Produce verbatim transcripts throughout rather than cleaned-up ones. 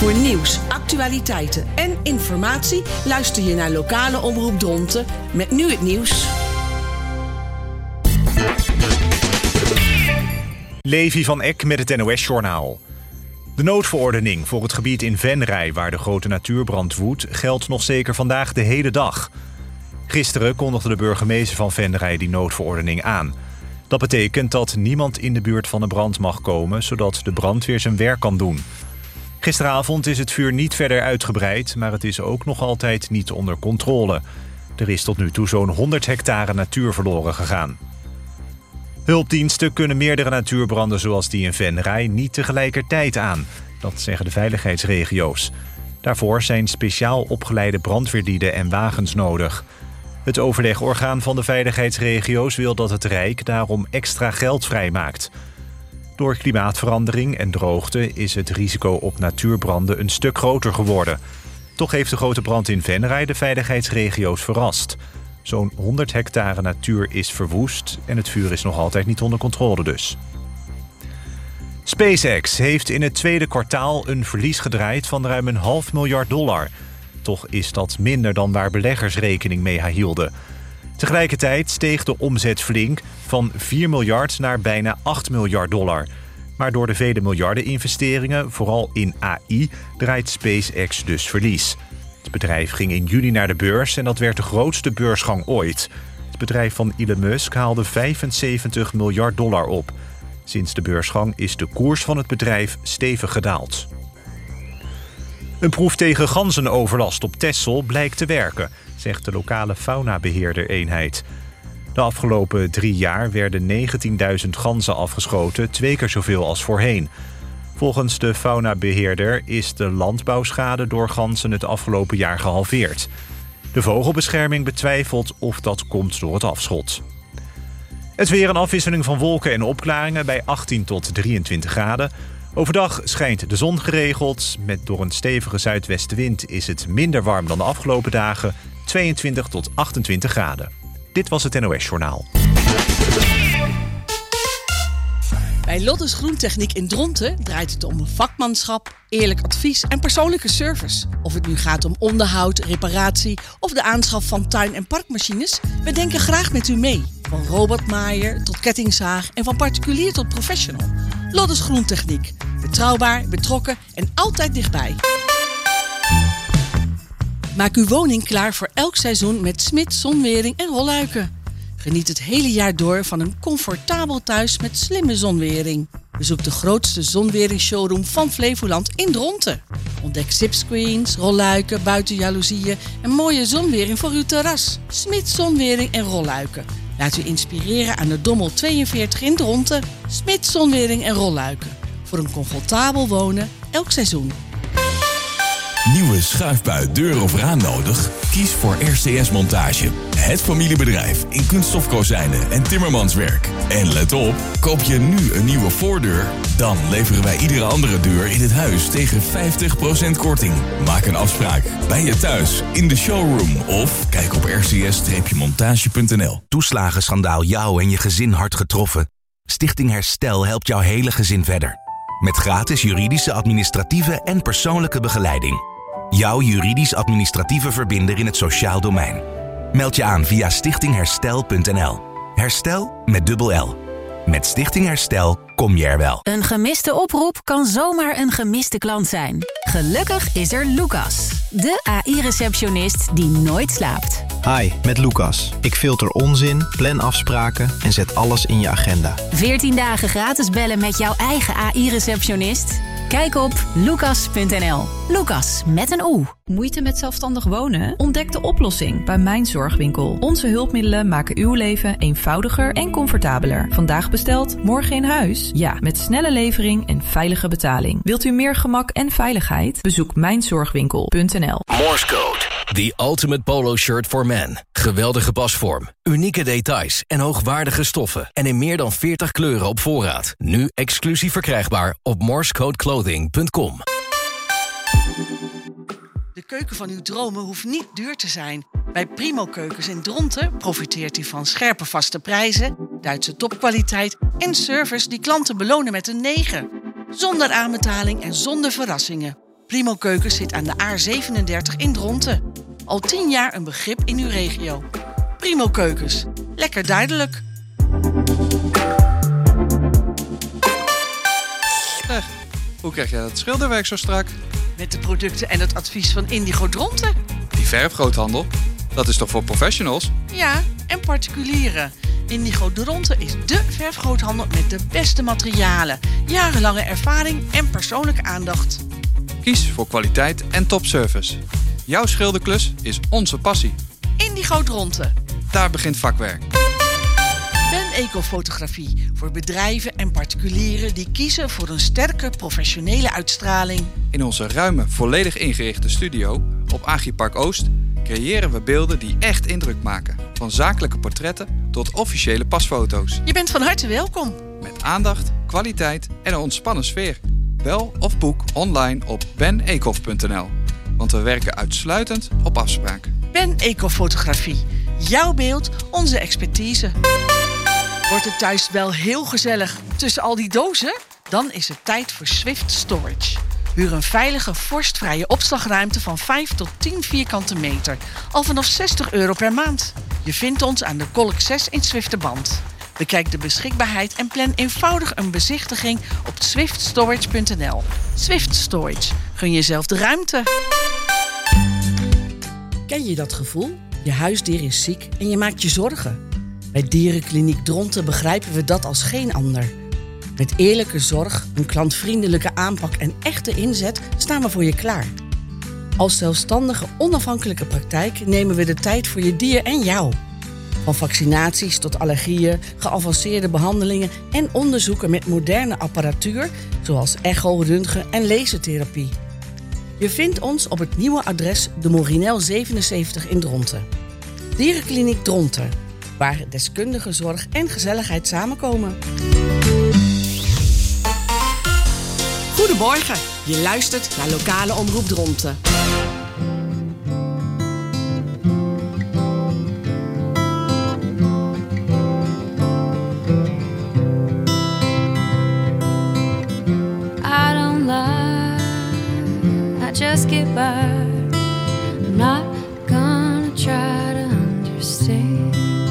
Voor nieuws, actualiteiten en informatie luister je naar lokale omroep Dronten met nu het nieuws. Levi van Eck met het N O S-journaal. De noodverordening voor het gebied in Venray, waar de grote natuurbrand woedt, geldt nog zeker vandaag de hele dag. Gisteren kondigde de burgemeester van Venray die noodverordening aan. Dat betekent dat niemand in de buurt van de brand mag komen, zodat de brandweer zijn werk kan doen. Gisteravond is het vuur niet verder uitgebreid, maar het is ook nog altijd niet onder controle. Er is tot nu toe zo'n honderd hectare natuur verloren gegaan. Hulpdiensten kunnen meerdere natuurbranden zoals die in Venray niet tegelijkertijd aan. Dat zeggen de veiligheidsregio's. Daarvoor zijn speciaal opgeleide brandweerlieden en wagens nodig. Het overlegorgaan van de veiligheidsregio's wil dat het Rijk daarom extra geld vrijmaakt. Door klimaatverandering en droogte is het risico op natuurbranden een stuk groter geworden. Toch heeft de grote brand in Venray de veiligheidsregio's verrast. Zo'n honderd hectare natuur is verwoest en het vuur is nog altijd niet onder controle dus. SpaceX heeft in het tweede kwartaal een verlies gedraaid van ruim een half miljard dollar. Toch is dat minder dan waar beleggers rekening mee hielden. Tegelijkertijd steeg de omzet flink van vier miljard naar bijna acht miljard dollar. Maar door de vele miljarden investeringen, vooral in A I, draait SpaceX dus verlies. Het bedrijf ging in juli naar de beurs en dat werd de grootste beursgang ooit. Het bedrijf van Elon Musk haalde vijfenzeventig miljard dollar op. Sinds de beursgang is de koers van het bedrijf stevig gedaald. Een proef tegen ganzenoverlast op Texel blijkt te werken, zegt de lokale faunabeheerder-eenheid. De afgelopen drie jaar werden negentienduizend ganzen afgeschoten, twee keer zoveel als voorheen. Volgens de faunabeheerder is de landbouwschade door ganzen het afgelopen jaar gehalveerd. De vogelbescherming betwijfelt of dat komt door het afschot. Het weer een afwisseling van wolken en opklaringen bij achttien tot drieëntwintig graden. Overdag schijnt de zon geregeld. Met door een stevige zuidwestenwind is het minder warm dan de afgelopen dagen. tweeëntwintig tot achtentwintig graden. Dit was het N O S-journaal. Bij Lottes Groentechniek in Dronten draait het om vakmanschap, eerlijk advies en persoonlijke service. Of het nu gaat om onderhoud, reparatie of de aanschaf van tuin- en parkmachines, we denken graag met u mee. Van robotmaaier tot kettingzaag en van particulier tot professional. Lottes Groentechniek. Betrouwbaar, betrokken en altijd dichtbij. Maak uw woning klaar voor elk seizoen met Smit, zonwering en rolluiken. Geniet het hele jaar door van een comfortabel thuis met slimme zonwering. Bezoek de grootste zonweringsshowroom van Flevoland in Dronten. Ontdek zipscreens, rolluiken, buitenjaloezieën en mooie zonwering voor uw terras. Smit, zonwering en rolluiken. Laat u inspireren aan de Dommel tweeënveertig in Dronten. Smit, zonwering en rolluiken. Voor een comfortabel wonen elk seizoen. Nieuwe schuifbui, deur of raam nodig? Kies voor R C S Montage. Het familiebedrijf in kunststofkozijnen en timmermanswerk. En let op, koop je nu een nieuwe voordeur, dan leveren wij iedere andere deur in het huis tegen vijftig procent korting. Maak een afspraak bij je thuis, in de showroom of kijk op r c s montage punt n l. Toeslagenschandaal jou en je gezin hard getroffen? Stichting Herstel helpt jouw hele gezin verder. Met gratis juridische, administratieve en persoonlijke begeleiding. Jouw juridisch-administratieve verbinder in het sociaal domein. Meld je aan via stichting herstel punt n l. Herstel met dubbel L. Met Stichting Herstel kom je er wel. Een gemiste oproep kan zomaar een gemiste klant zijn. Gelukkig is er Lucas, de A I-receptionist die nooit slaapt. Hi, met Lucas. Ik filter onzin, plan afspraken en zet alles in je agenda. veertien dagen gratis bellen met jouw eigen A I-receptionist? Kijk op lucas punt n l. Lucas met een O. Moeite met zelfstandig wonen? Ontdek de oplossing bij Mijn Zorgwinkel. Onze hulpmiddelen maken uw leven eenvoudiger en comfortabeler. Vandaag besteld, morgen in huis? Ja, met snelle levering en veilige betaling. Wilt u meer gemak en veiligheid? Bezoek mijn zorgwinkel punt n l. Morse Code. The ultimate polo shirt for men. Geweldige pasvorm, unieke details en hoogwaardige stoffen. En in meer dan veertig kleuren op voorraad. Nu exclusief verkrijgbaar op morsecode clothing punt com. De keuken van uw dromen hoeft niet duur te zijn. Bij Primo Keukens in Dronten profiteert u van scherpe vaste prijzen, Duitse topkwaliteit en service die klanten belonen met een negen. Zonder aanbetaling en zonder verrassingen. Primo Keukens zit aan de A zevenendertig in Dronten. Al tien jaar een begrip in uw regio. Primo Keukens. Lekker duidelijk. Zeg, hoe krijg jij dat schilderwerk zo strak? Met de producten en het advies van Indigo Dronten. Die verfgroothandel, dat is toch voor professionals? Ja, en particulieren. Indigo Dronten is dé verfgroothandel met de beste materialen, jarenlange ervaring en persoonlijke aandacht. Kies voor kwaliteit en topservice. Jouw schilderklus is onze passie. Indigo Dronten. Daar begint vakwerk. Ben Ecofotografie voor bedrijven en particulieren die kiezen voor een sterke professionele uitstraling. In onze ruime, volledig ingerichte studio op Agripark Oost creëren we beelden die echt indruk maken. Van zakelijke portretten tot officiële pasfoto's. Je bent van harte welkom. Met aandacht, kwaliteit en een ontspannen sfeer. Bel of boek online op ben ecof punt n l. Want we werken uitsluitend op afspraak. Ben Ecofotografie. Jouw beeld, onze expertise. Wordt het thuis wel heel gezellig tussen al die dozen? Dan is het tijd voor Swift Storage. Huur een veilige, vorstvrije opslagruimte van vijf tot tien vierkante meter. Al vanaf zestig euro per maand. Je vindt ons aan de Kolk zes in Zwifterband. Bekijk de beschikbaarheid en plan eenvoudig een bezichtiging op swift storage punt n l. Swift Storage. Gun jezelf de ruimte. Ken je dat gevoel? Je huisdier is ziek en je maakt je zorgen. Bij Dierenkliniek Dronten begrijpen we dat als geen ander. Met eerlijke zorg, een klantvriendelijke aanpak en echte inzet staan we voor je klaar. Als zelfstandige, onafhankelijke praktijk nemen we de tijd voor je dier en jou. Van vaccinaties tot allergieën, geavanceerde behandelingen en onderzoeken met moderne apparatuur, zoals echo, röntgen en lasertherapie. Je vindt ons op het nieuwe adres de Morinel zevenenzeventig in Dronten. Dierenkliniek Dronten, waar deskundige zorg en gezelligheid samenkomen. Goedemorgen, je luistert naar Lokale Omroep Dronten. I don't lie, I just get by. I'm not gonna try to understand.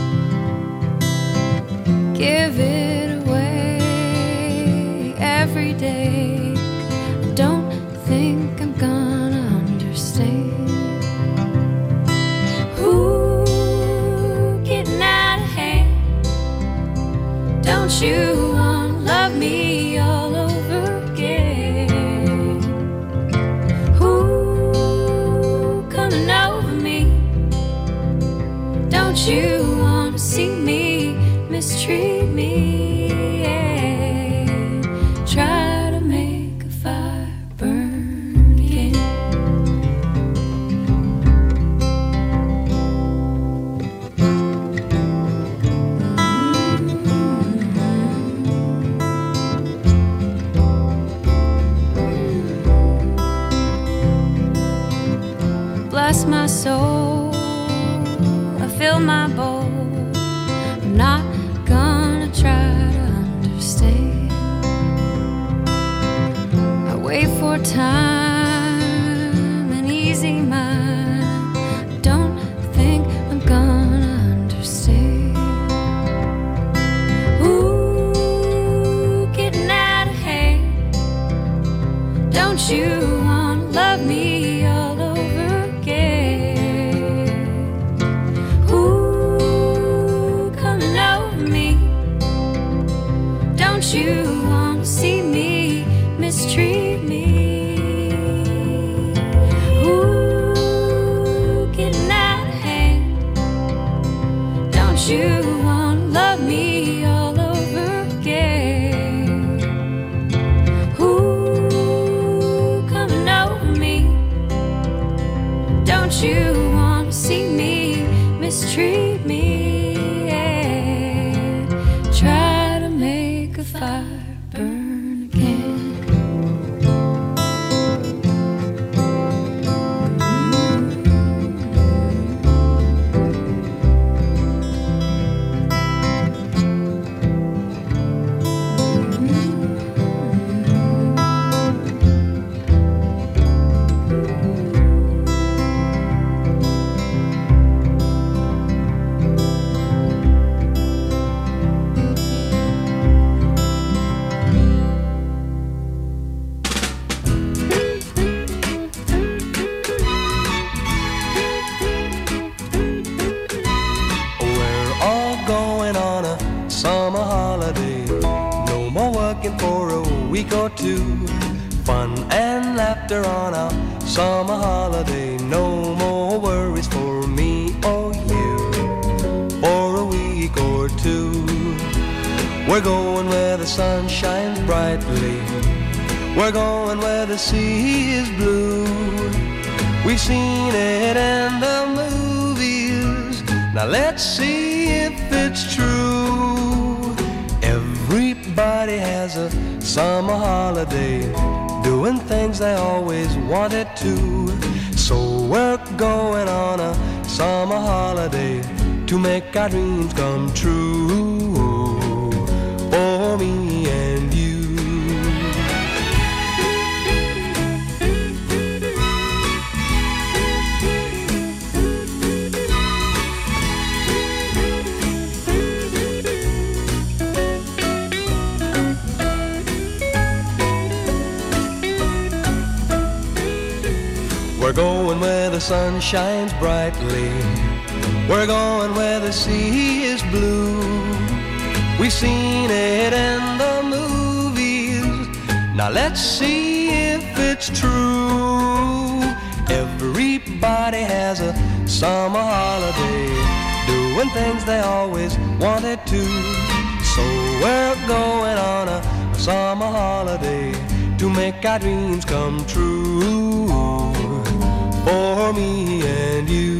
Give it away every day. I don't think I'm gonna understand. Ooh, getting out of hand. Don't you wanna love me all over again? Ooh, coming over me. Don't you wanna see me mistreat me, yeah. Try to make a fire burn again. Mm-hmm. Bless my soul, I fill my bowl. I'm not gonna try to understand. I wait for time, an easy mind. I don't think I'm gonna understand. Ooh, getting out of hand. Don't you wanna love me all over again? Ooh, coming over me. Don't you wanna see me mistreat me? Ooh, getting out of hand. Don't you wanna love me all over again? Ooh, coming over me. Don't you wanna see me mistreat me? Yeah. Try to make a fire burn again. go to. Fun and laughter on a summer holiday. No more worries for me or you for a week or two. We're going where the sun shines brightly. We're going where the sea is blue. We've seen it in the movies. Now let's see if it's true. Everybody has a summer holiday, doing things they always wanted to. So we're going on a summer holiday to make our dreams come true for me and you. We're going where the sun shines brightly. We're going where the sea is blue. We've seen it in the movies. Now let's see if it's true. Everybody has a summer holiday, doing things they always wanted to. So we're going on a summer holiday to make our dreams come true for me and you.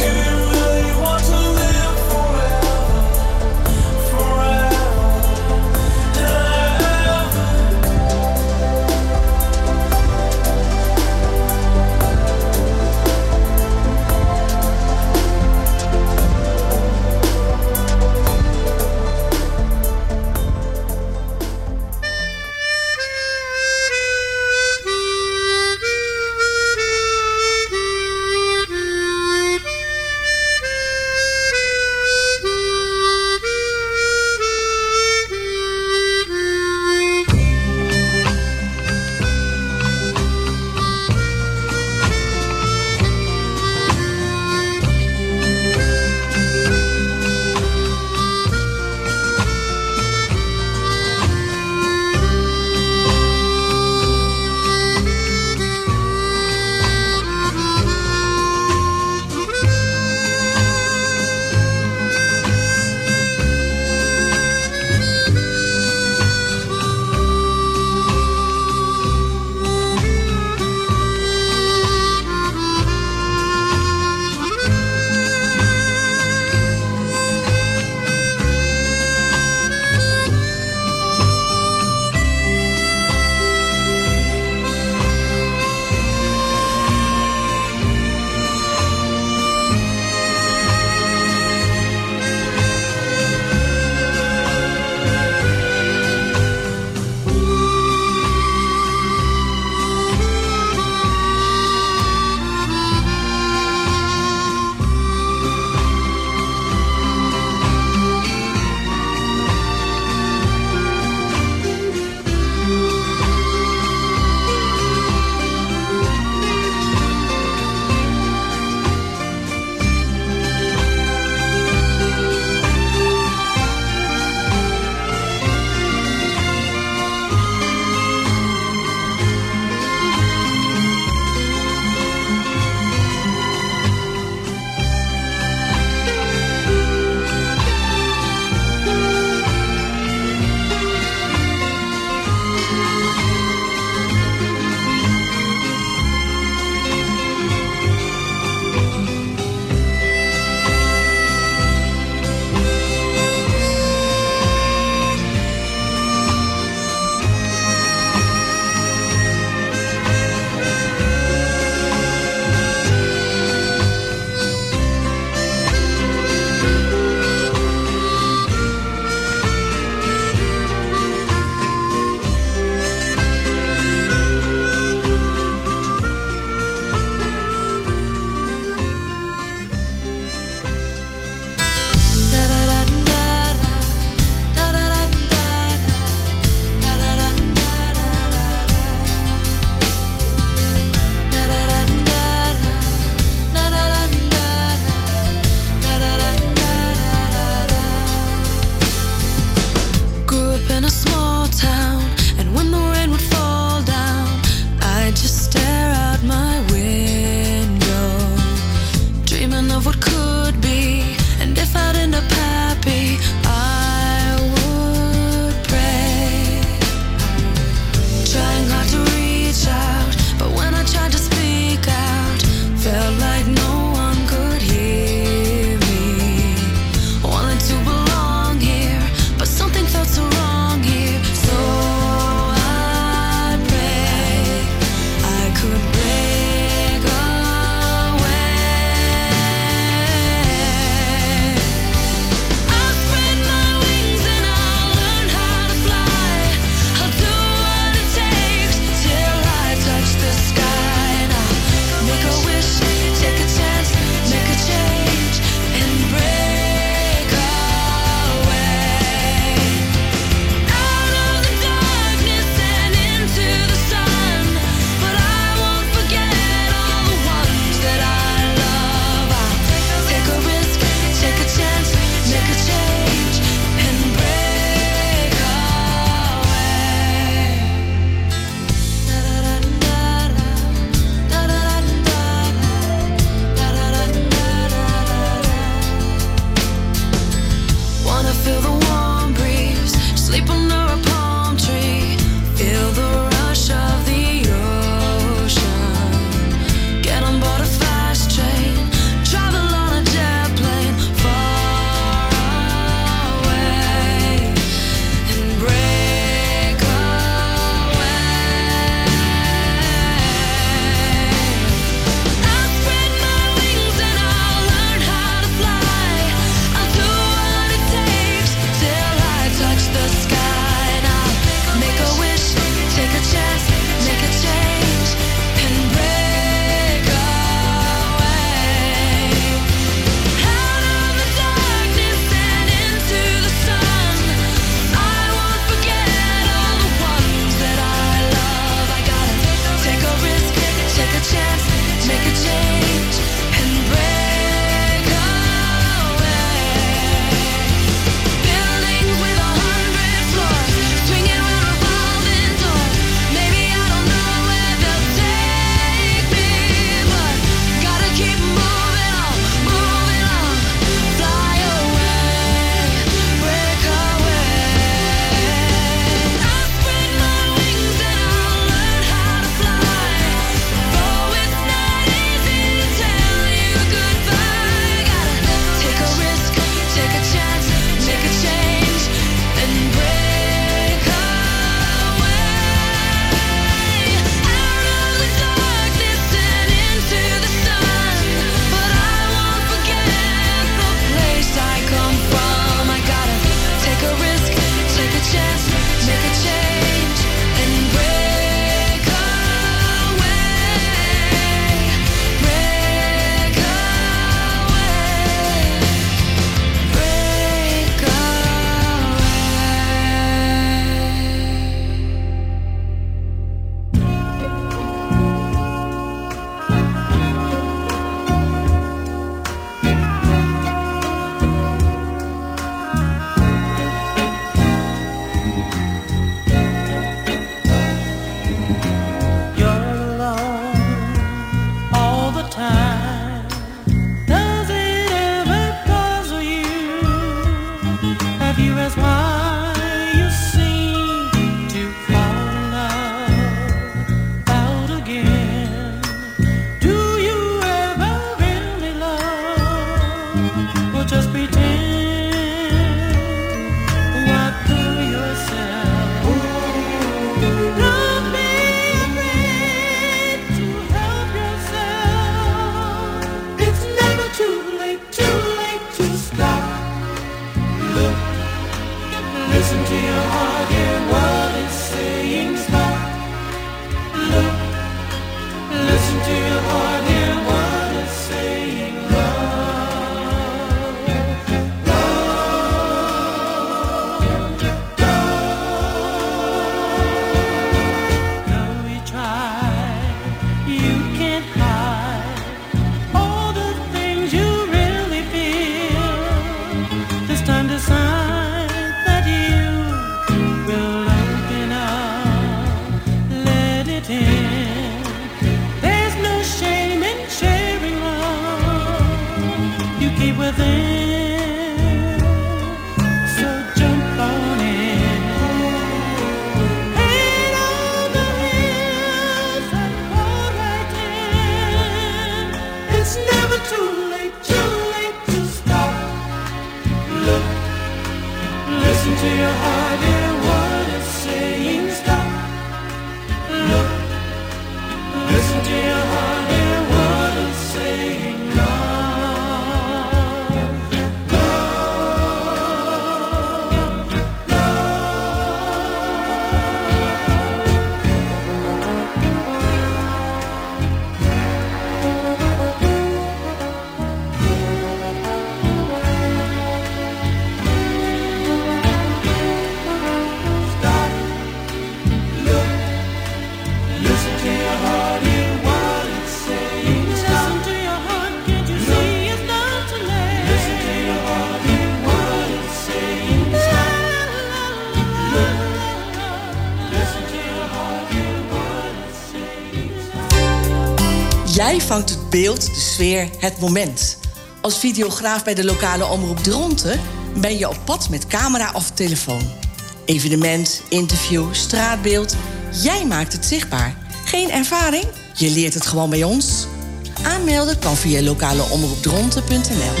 Jij vangt het beeld, de sfeer, het moment. Als videograaf bij de lokale omroep Dronten ben je op pad met camera of telefoon. Evenement, interview, straatbeeld. Jij maakt het zichtbaar. Geen ervaring? Je leert het gewoon bij ons. Aanmelden kan via lokaleomroepdronten punt n l.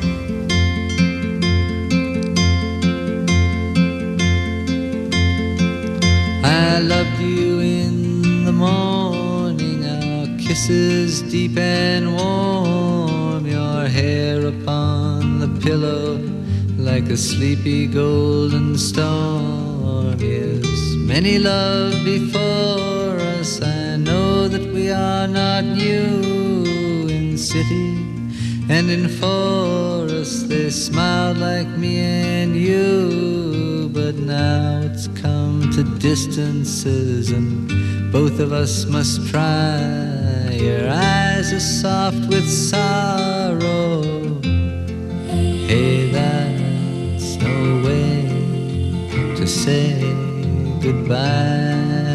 I loved you in the morning, our kisses deep and warm, your hair upon the pillow like a sleepy golden storm. Yes, many love before us, I know that we are not new. In city and in forest they smiled like me and you, but now it's come to distances and both of us must try. Your eyes are soft with sorrow. Hey, that's no way to say goodbye.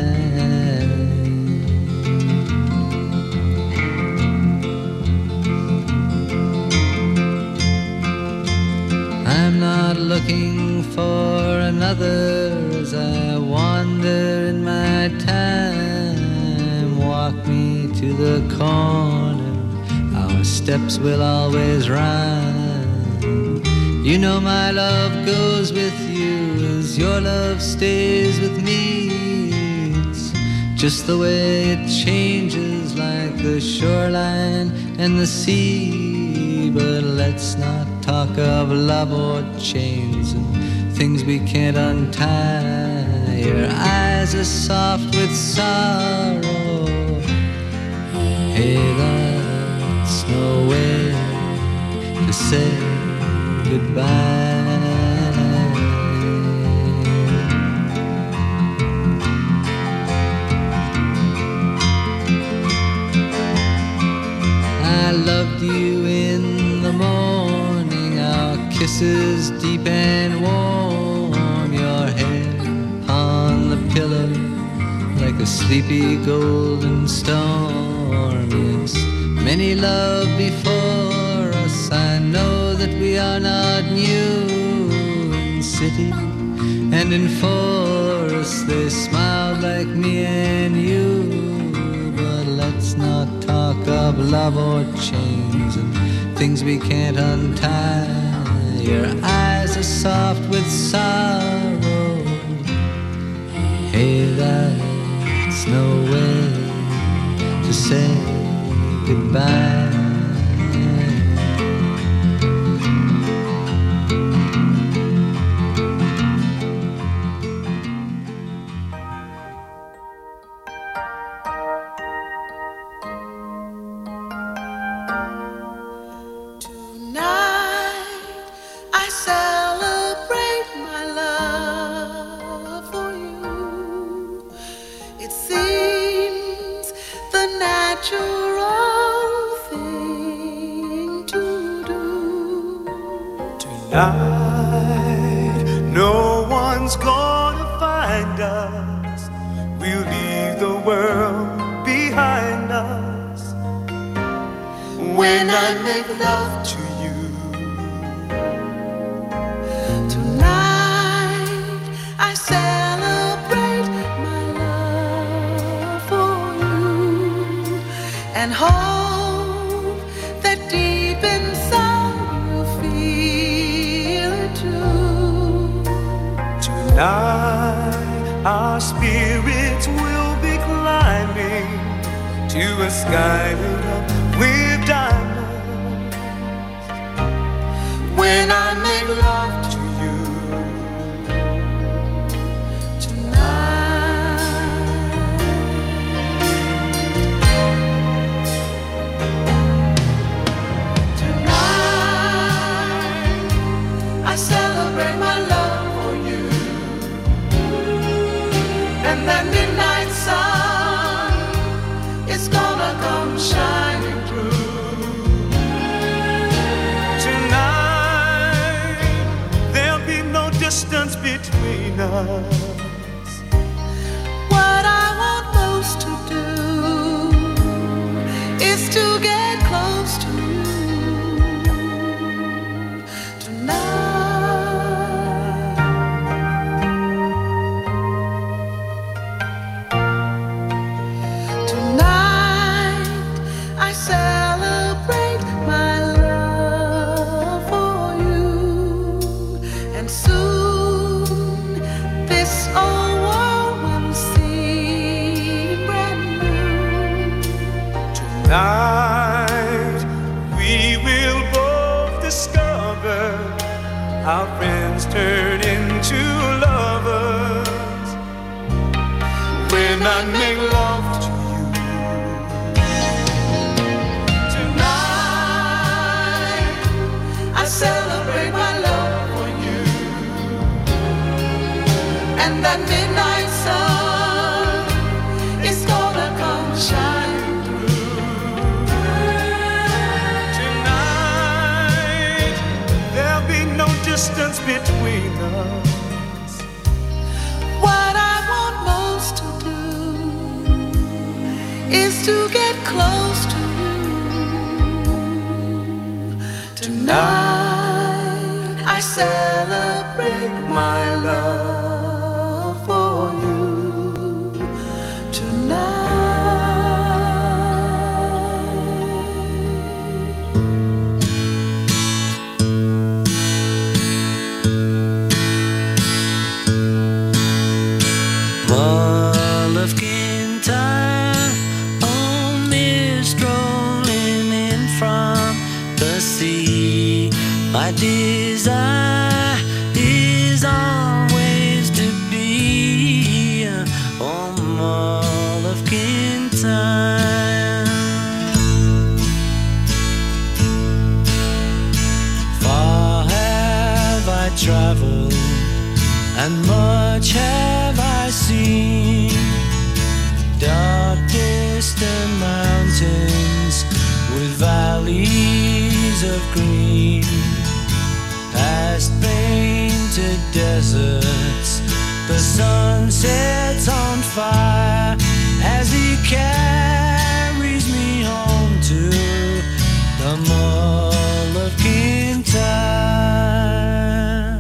I'm not looking for another as I wander in my time. Walk me to the corner, our steps will always rhyme. You know my love goes with you as your love stays with me. It's just the way it changes like the shoreline and the sea. But let's not talk of love or chains and things we can't untie. Your eyes are soft with sorrow. Hey, that's no way to say goodbye. I loved you in the morning, our kisses deep and warm, your hair on the pillow like a sleepy golden storm. Yes, many love before us, I know that we are not new. In city and in forest they smiled like me and you, but let's not talk of love or chains and things we can't untie. Your eyes are soft with sorrow. Hey, that's no way to say goodbye. Tonight, no one's gonna find us. We'll leave the world behind us. When I make love to you, tonight I celebrate my love for you and hope that deep inside you'll feel it too. Tonight our spirits will be climbing to a sky lit up with diamonds. When I make love to you tonight, tonight I celebrate my love for you, and that midnight sun is gonna come shining through. Tonight there'll be no distance between us. What I want most to do is our friends turn into lovers when I make love to you. Tonight I celebrate my love for you, and that midnight sun is gonna come shine through. Tonight there'll be no distance between us. What I want most to do is to get close to you. Tonight I celebrate my love for you. Tonight. Mull of Kintyre, oh, mist rolling in from the sea. My desire is always to be on Mull of Kintyre. Far have I traveled, and much have I seen. Dark distant mountains with valleys of green, past painted deserts, the sun sets on fire as he carries me home to the Mull of Kintyre.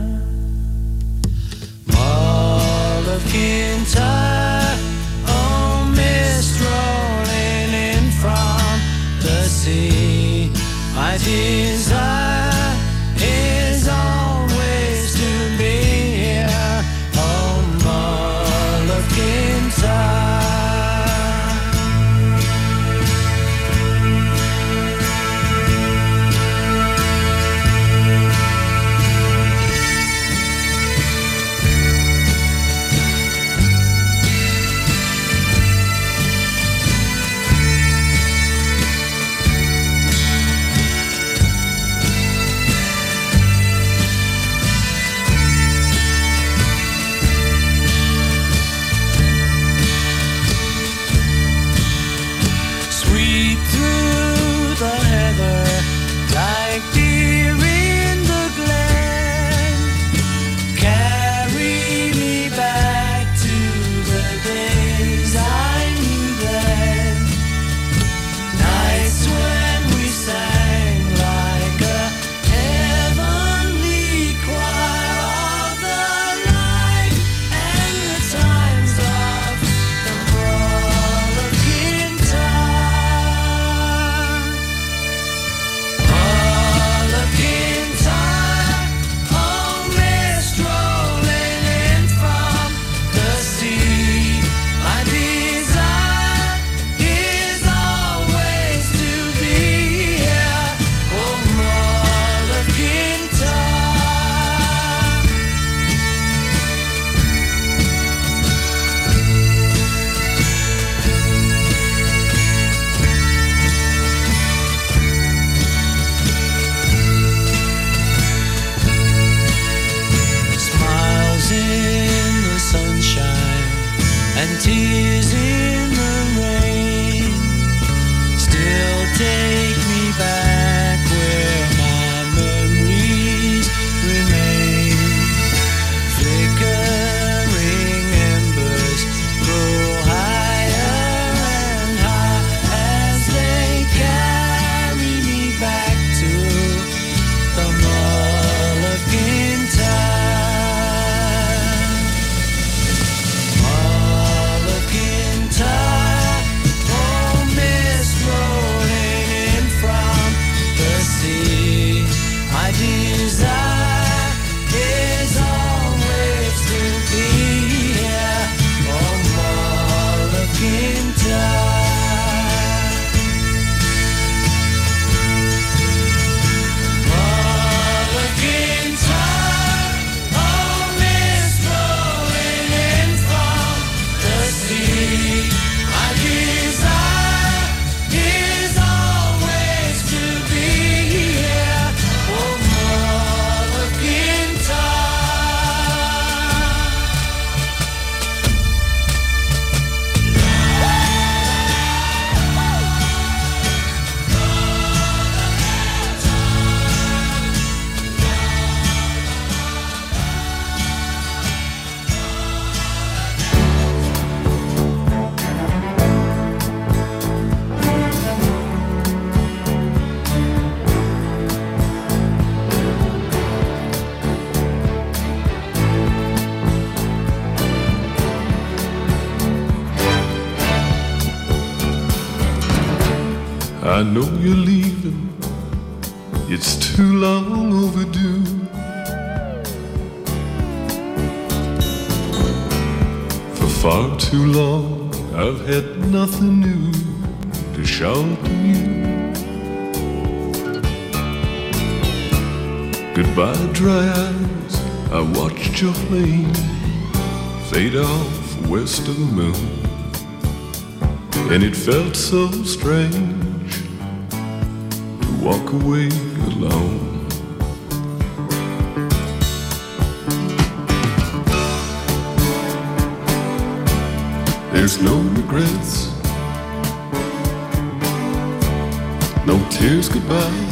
Mull of Kintyre, oh, mist rolling in from the sea. My desire is always to be here, oh, Mull of Kintyre. I know you're leaving, it's too long overdue. For far too long I've had nothing new to shout to you. Goodbye dry eyes, I watched your flame fade off west of the moon. And it felt so strange to walk away alone. There's no regrets, no tears goodbye.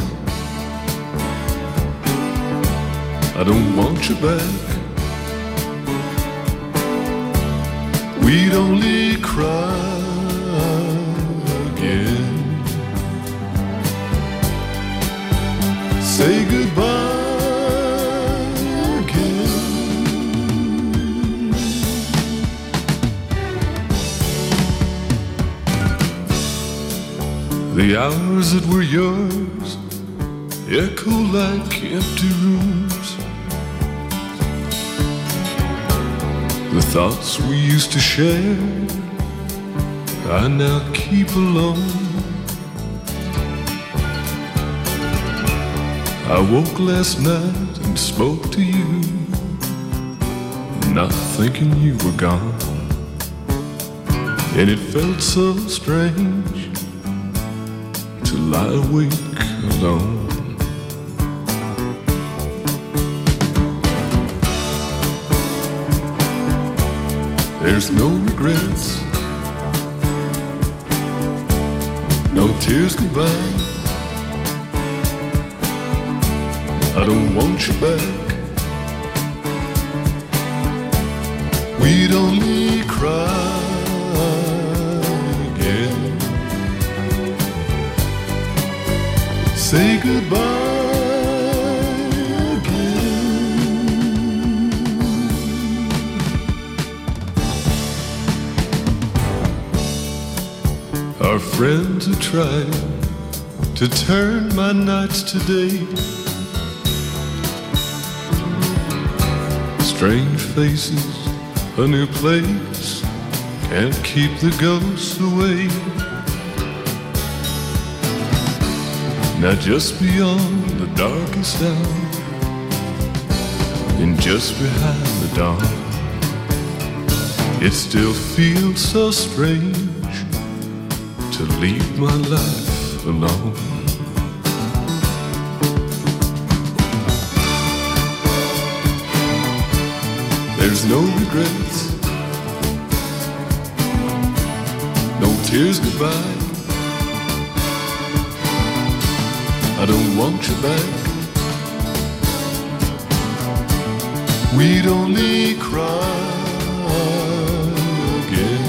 I don't want you back. We'd only cry again. Say goodbye again. The hours that were yours echo like empty rooms. The thoughts we used to share I now keep alone. I woke last night and spoke to you, not thinking you were gone. And it felt so strange to lie awake alone. There's no regrets, no tears goodbye. I don't want you back. We'd only cry again. Say goodbye. Our friends are trying to turn my nights to day. Strange faces, a new place, can't keep the ghosts away. Now just beyond the darkest hour, and just behind the dawn, it still feels so strange to leave my life alone. There's no regrets, no tears goodbye. I don't want you back. We'd only cry again.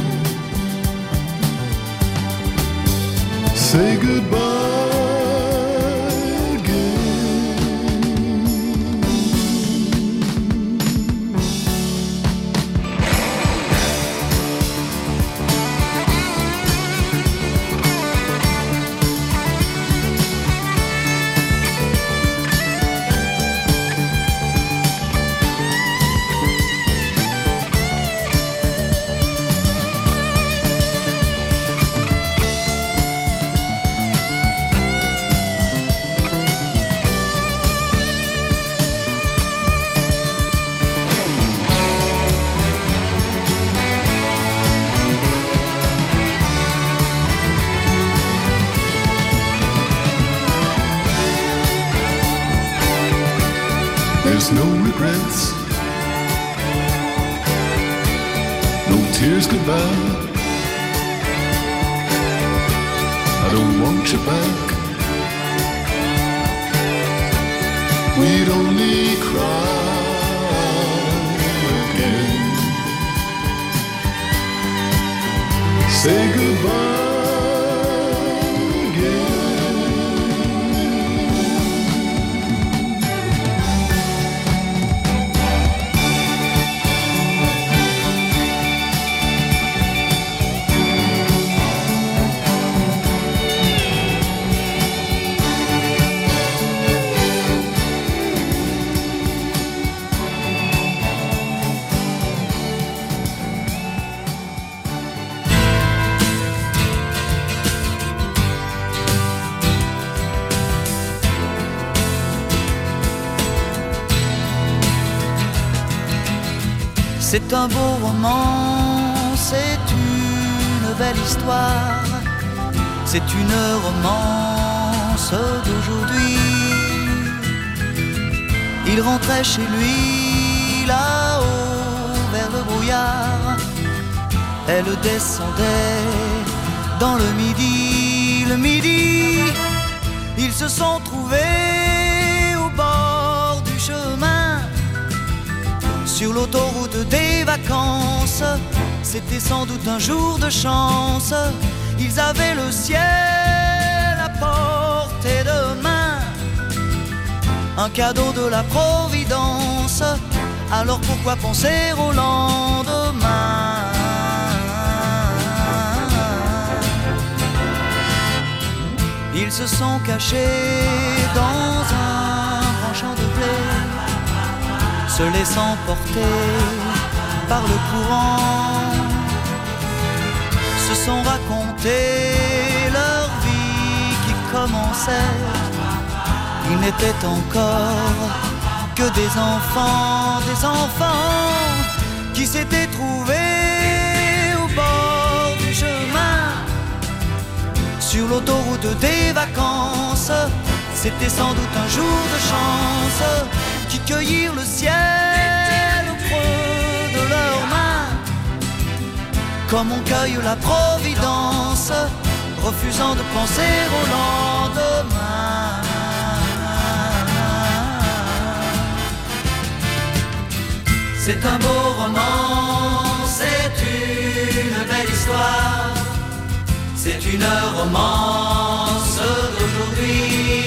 Say goodbye. There's no regrets, no tears goodbye. I don't want you back. We'd only cry again. Say goodbye. C'est un beau roman, c'est une belle histoire, c'est une romance d'aujourd'hui. Il rentrait chez lui là-haut vers le brouillard, elle descendait dans le midi, le midi. Ils se sont trouvés au bord du chemin, sur l'autoroute des vacances. C'était sans doute un jour de chance, ils avaient le ciel à portée de main, un cadeau de la Providence. Alors pourquoi penser au lendemain? Ils se sont cachés dans un grand champ de blé, se laissant porter par le courant, se sont racontés leur vie qui commençait. Ils n'étaient encore que des enfants, des enfants qui s'étaient trouvés au bord du chemin, sur l'autoroute des vacances. C'était sans doute un jour de chance, qui cueillirent le ciel au creux de leurs mains, comme on cueille la Providence, refusant de penser au lendemain. C'est un beau roman, c'est une belle histoire, c'est une romance d'aujourd'hui.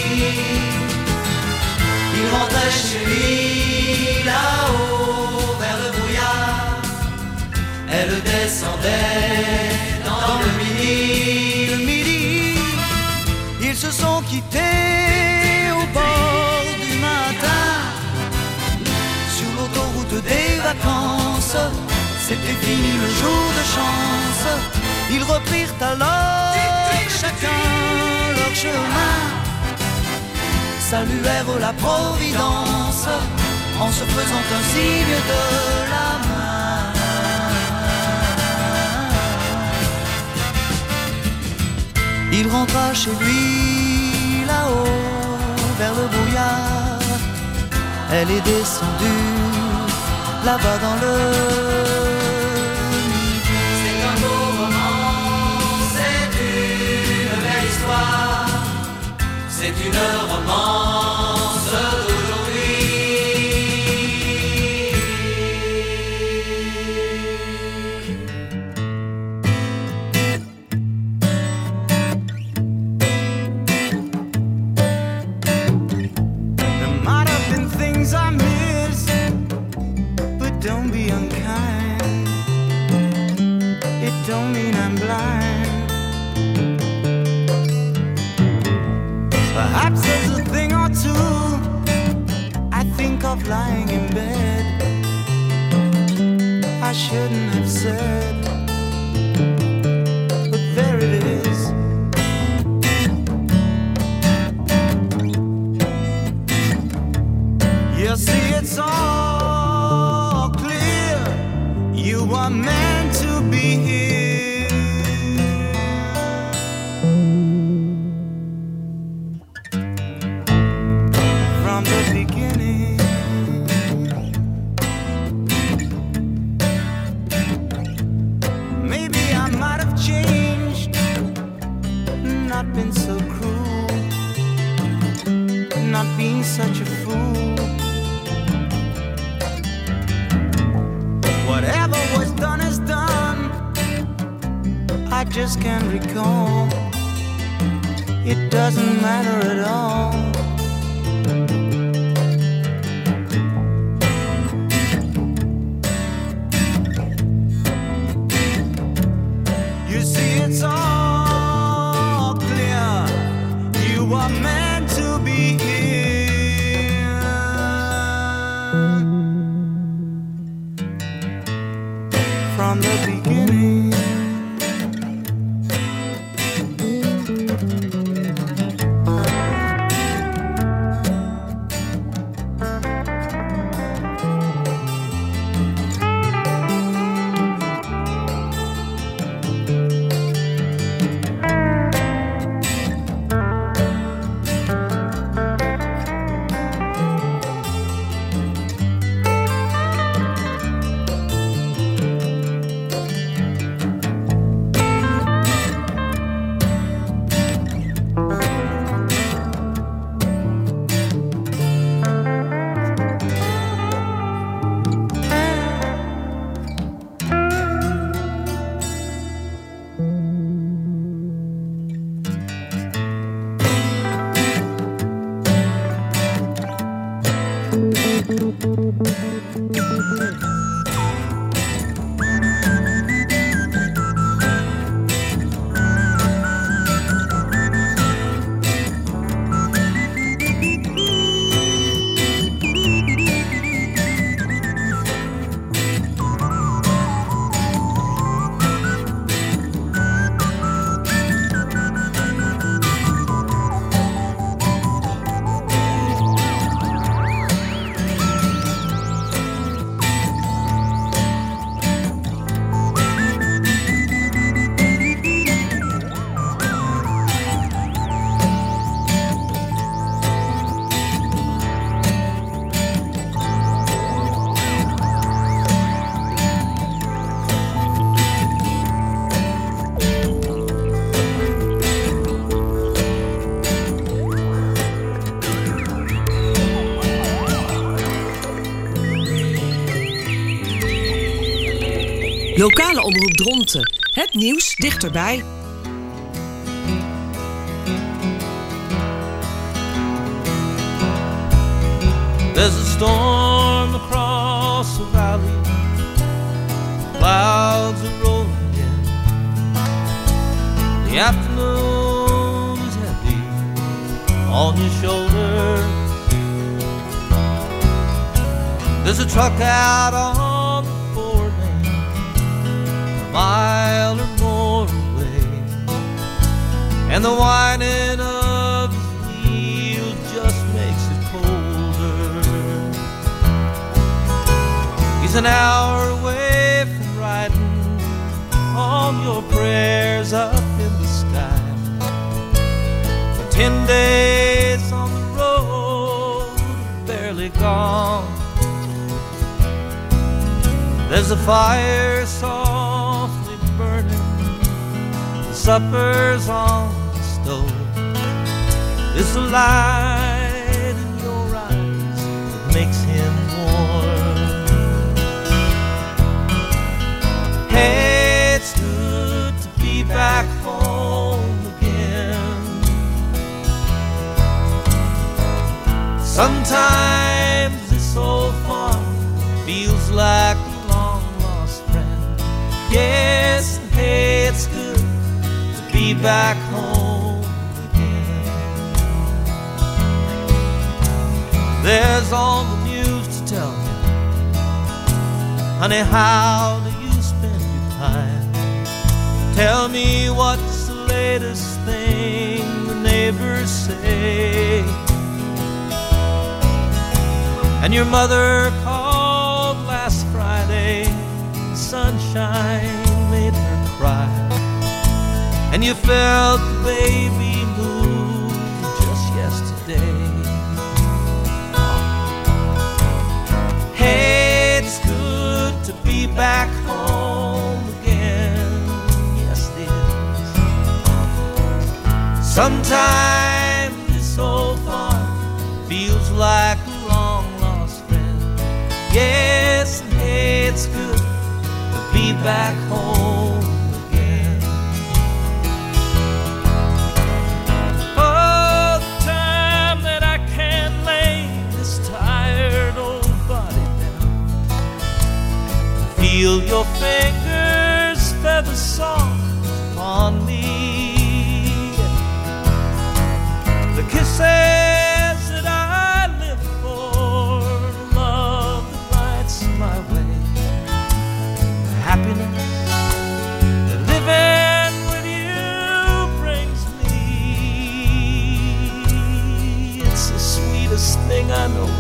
Il rentrait chez lui là-haut vers le brouillard, elle descendait dans le midi, le midi. Ils se sont quittés au bord du matin, sur l'autoroute des vacances. C'était fini le jour de chance. Ils reprirent alors chacun leur chemin, saluèrent la Providence en se faisant un signe de la main. Il rentra chez lui là-haut vers le brouillard, elle est descendue là-bas dans le midi. C'est un beau roman, c'est une belle histoire, c'est une romance d'aujourd'hui. There might have been things I missed, don't be unkind, it don't mean I'm blind. Perhaps there's a thing or two I think of lying in bed I shouldn't have said, but there it is. You see, it's all clear, you are meant to be here. From the beginning, maybe I might have changed, not been so cruel, not being such a fool. Whatever was done is done, I just can't recall. It doesn't matter at all. You see, it's all clear, you are meant to be here. From the beginning, Lokale omroep Dronten. Het nieuws dichterbij. There's a storm across the valley. Clouds are rolling in. The afternoon is heavy on your shoulders. There's a truck out on the four lane, a mile or more away, and the whining of his wheel just makes it colder. He's an hour away from riding on your prayers up in the sky. For ten days on the road, barely gone. There's a fire softly burning, the supper's on the stove. It's the light in your eyes that makes him warm. Hey, it's good to be back home again. Sometimes this old farm feels like a long lost friend. Yes, hey, it's good to be back home again. There's all the news to tell you. Honey, how do you spend your time? Tell me what's the latest thing the neighbors say. And your mother called last Friday, sunshine made her cry, and you felt the baby move just yesterday. Hey, it's good to be back home again. Yes, it is. Sometimes this old farm feels like a long lost friend. Yes, hey, it's good to be back home again. Oh, the time that I can't lay this tired old body down, feel your fingers feather soft on me. The kisses that I live for, love that lights my way, happiness that living with you brings me. It's the sweetest thing I know,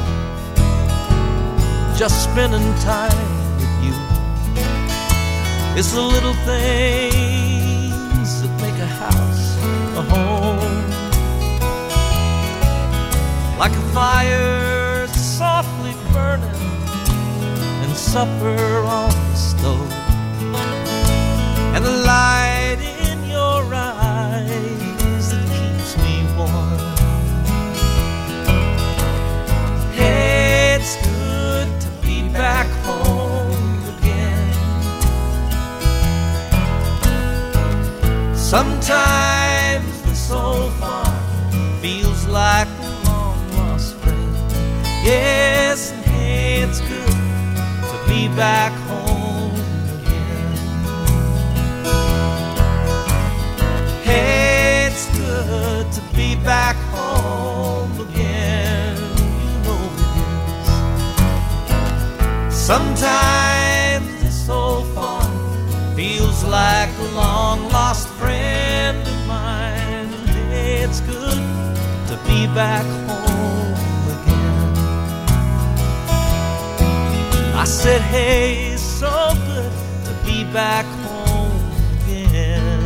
just spending time with you. It's the little things that make a house a home, like a fire softly burning and supper on the stove, and the light in your eyes that keeps me warm. Hey, it's good to be back home again. Sometimes this old farm feels like a long lost friend. Yes, and hey, be back home again. Hey, it's good to be back home again. You know it is. Sometimes this old farm feels like a long lost friend of mine. Hey, it's good to be back home again. I said, hey, it's so good to be back home again.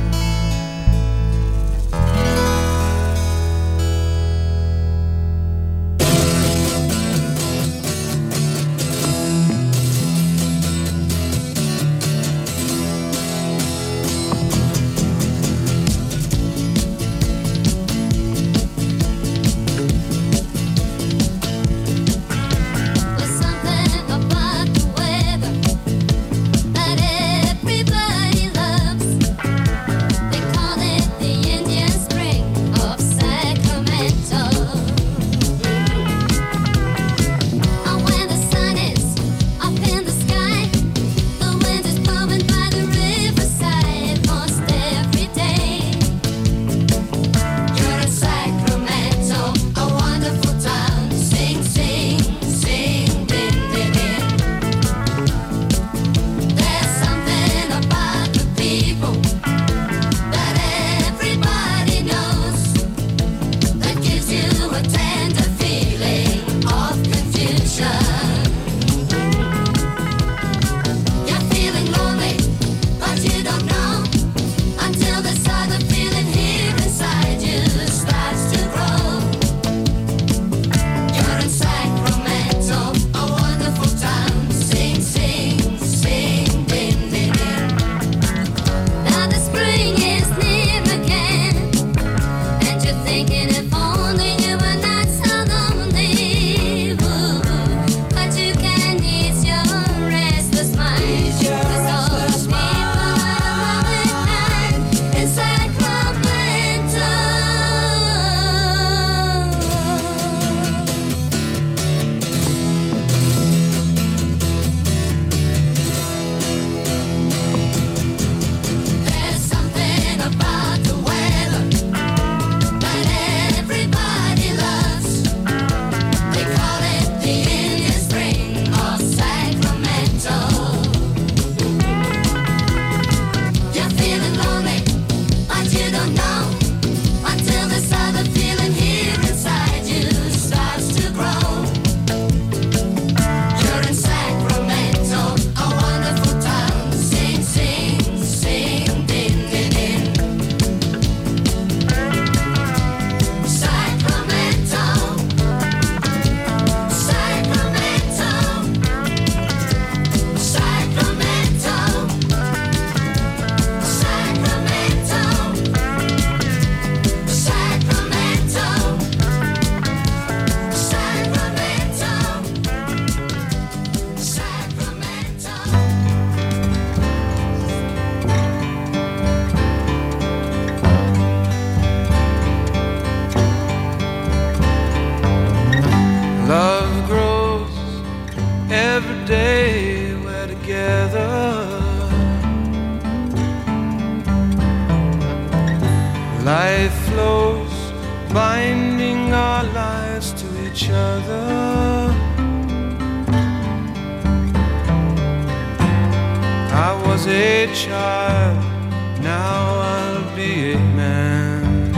Life flows, binding our lives to each other. I was a child, now I'll be a man.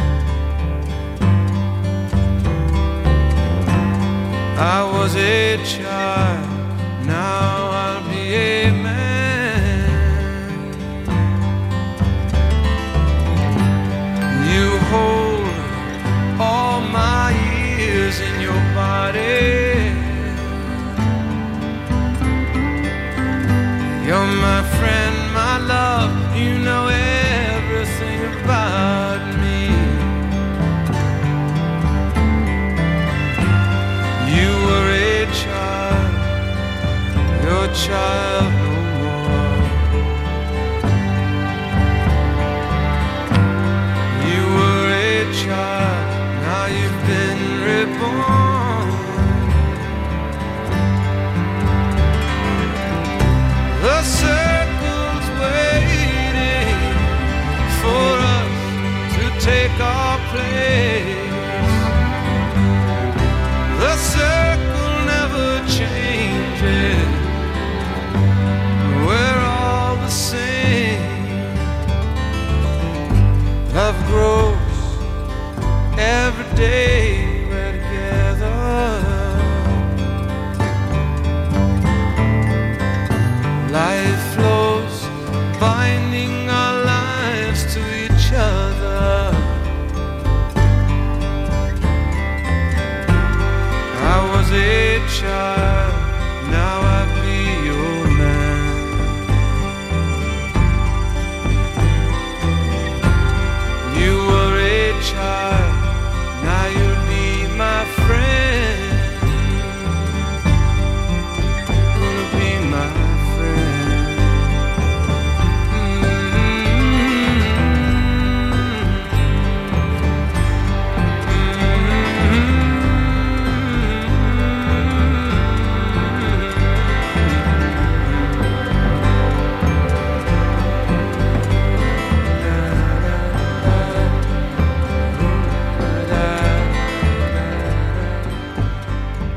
I was a child, now I'll be a man. You hold all my years in your body. You're my friend, my love, you know everything about me. You were a child, your child no more. You were a child, now you've been reborn. ocean.